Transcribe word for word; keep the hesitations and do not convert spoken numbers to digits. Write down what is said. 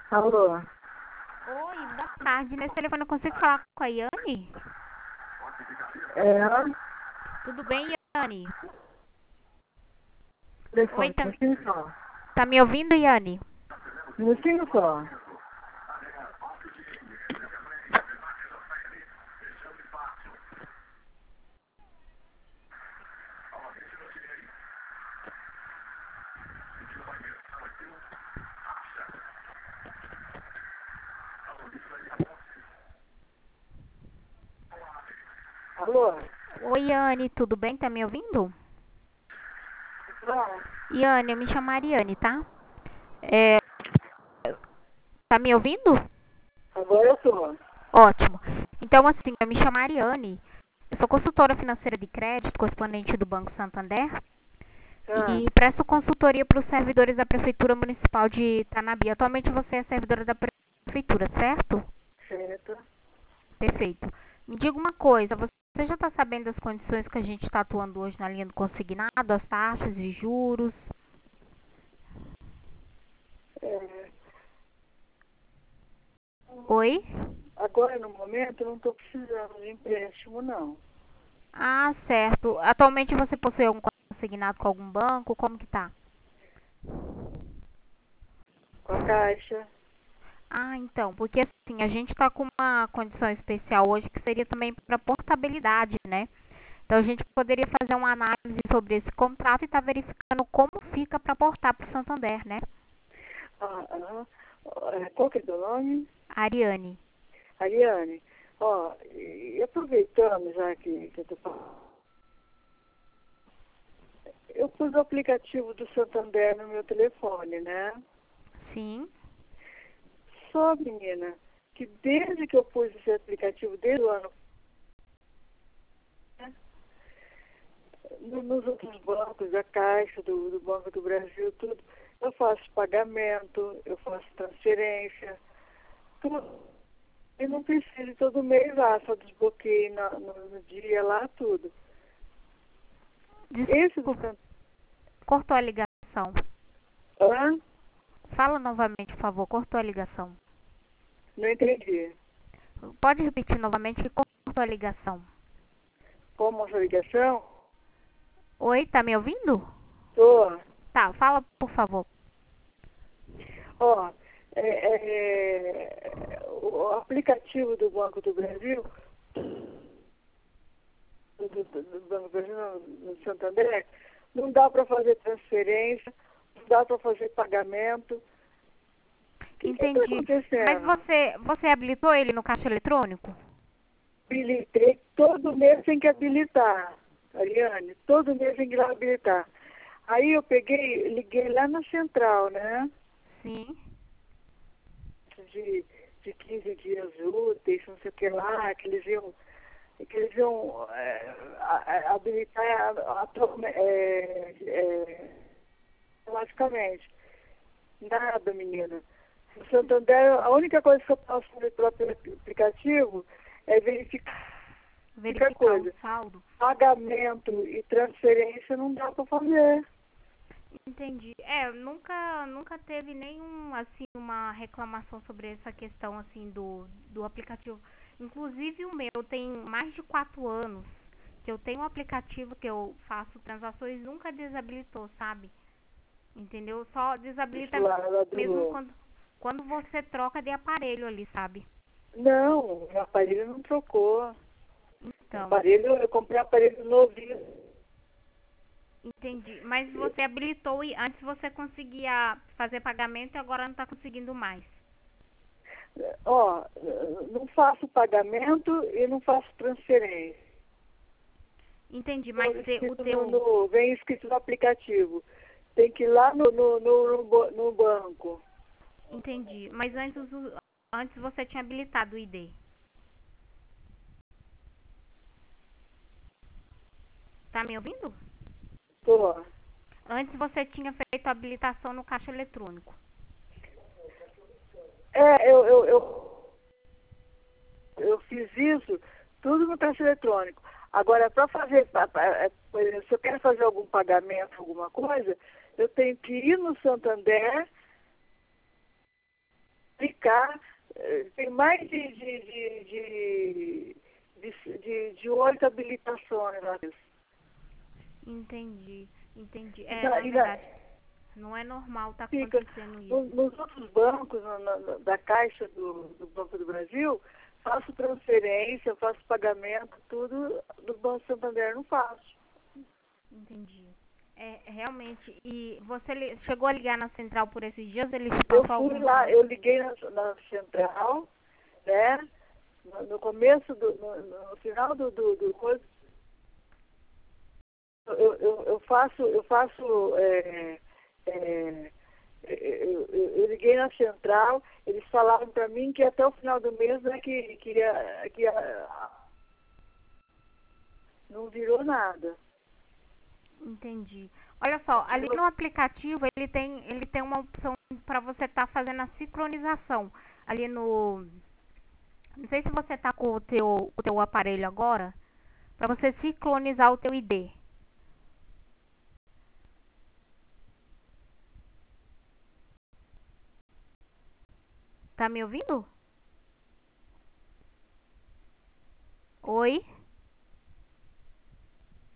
Alô? Oi, boa tarde. Nesse telefone eu consigo falar com a Yane? É, Tudo bem, Yane? Oi, telefone, tá, minutinho só. tá me ouvindo, Yane? Minutinho só. Alô? Oi, Yane, tudo bem? Tá me ouvindo? Não, Yane, eu me chamo Ariane, tá? É, tá me ouvindo? agora eu tô. Ótimo. Então, assim, eu me chamo Ariane. Eu sou consultora financeira de crédito, correspondente do Banco Santander. Ah, E presto consultoria para os servidores da Prefeitura Municipal de Tanabi. Atualmente você é servidora da Prefeitura, certo? certo. Perfeito. Me diga uma coisa, você já está sabendo das condições que a gente está atuando hoje na linha do consignado, as taxas e juros? É, Oi? agora, no momento, eu não tô precisando de empréstimo, não. Ah, certo. Atualmente você possui algum consignado com algum banco? Como que tá? Com a Caixa. Ah, então, porque assim, a gente está com uma condição especial hoje que seria também para portabilidade, né? Então a gente poderia fazer uma análise sobre esse contrato e estar verificando como fica para portar para o Santander, né? Ah, ah, é, qual que é teu nome? Ariane. Ariane. Ó, e e aproveitando já que, que eu tô falando, eu pus o aplicativo do Santander no meu telefone, né? Sim. Só, menina, que desde que eu pus esse aplicativo, desde o ano, né, no- nos outros bancos, a Caixa, do, do Banco do Brasil, tudo, eu faço pagamento, eu faço transferência, tudo. E não preciso todo mês lá, só desbloqueio na- no, no dia lá, tudo. Esse do Desculpa, Santander, cortou a ligação. hã? Fala novamente, por favor, cortou a ligação. Não entendi. Pode repetir novamente que cortou a ligação. Como essa ligação? Oi, tá me ouvindo? Tô. Tá, fala, por favor. Ó, é, é, o aplicativo do Banco do Brasil, do, do, do Banco do Brasil no, no Santander, não dá para fazer transferência, não dá para fazer pagamento. O que está Entendi. Mas acontecendo? você, você habilitou ele no caixa eletrônico? Habilitei, todo mês tem que habilitar, Ariane, todo mês tem que habilitar. Aí eu peguei, liguei lá na central, né? Sim. De, de quinze dias úteis, não sei o que lá, que eles iam, que eles iam é, a- a- habilitar a, a, é, é, automaticamente. Nada, menina. No Santander, a única coisa que eu posso fazer pelo aplicativo é verificar a Verificar o coisa. saldo. Pagamento e transferência não dá para fazer. Entendi. É, nunca, nunca teve nenhum, assim, uma reclamação sobre essa questão, assim, do, do aplicativo. Inclusive o meu tem mais de quatro anos que eu tenho um aplicativo que eu faço transações, nunca desabilitou, sabe? Entendeu? Só Isso desabilita lá, lá mesmo do... quando, quando você troca de aparelho ali, sabe? Não, meu aparelho não trocou. Meu Então, aparelho, eu comprei um aparelho novinho. entendi. Mas você habilitou e antes você conseguia fazer pagamento e agora não está conseguindo mais. Ó, não faço pagamento e não faço transferência. Entendi, Tô mas você- o escrito no, teu. no- vem escrito no aplicativo. Tem que ir lá no, no, no, no bo- no banco. Entendi. Mas antes, o- antes você tinha habilitado o I D. Tá me ouvindo? Tô. Antes você tinha feito a habilitação no caixa eletrônico. É, eu, eu, eu, eu fiz isso tudo no caixa eletrônico. Agora, para fazer, pra- pra- é, por exemplo, se eu quero fazer algum pagamento, alguma coisa, eu tenho que ir no Santander, ficar, eh, tem mais de, de, de, de, de, de, de oito habilitações lá. Entendi, entendi. É, E na- na e na- verdade, não é normal estar fica acontecendo no- isso. nos outros bancos, na- na- da Caixa do, do Banco do Brasil, faço transferência, faço pagamento, tudo do Banco Santander não faço. Entendi. É, realmente, e você li- chegou a ligar na central por esses dias? Eles Eu passou fui algum... lá, eu liguei na, na central, né? No, no começo, do, no, no final do, do, do coisa, eu, eu, eu faço, eu faço, é, é, eu, eu- eu liguei na central, eles falaram para mim que até o final do mês, né, que, que, ia, que ia, não virou nada. Entendi. Olha só, ali no aplicativo ele tem, ele tem uma opção para você estar fazendo a sincronização. Ali no, não sei se você tá com o teu, o teu aparelho agora, para você sincronizar o teu I D. Tá me ouvindo? Oi?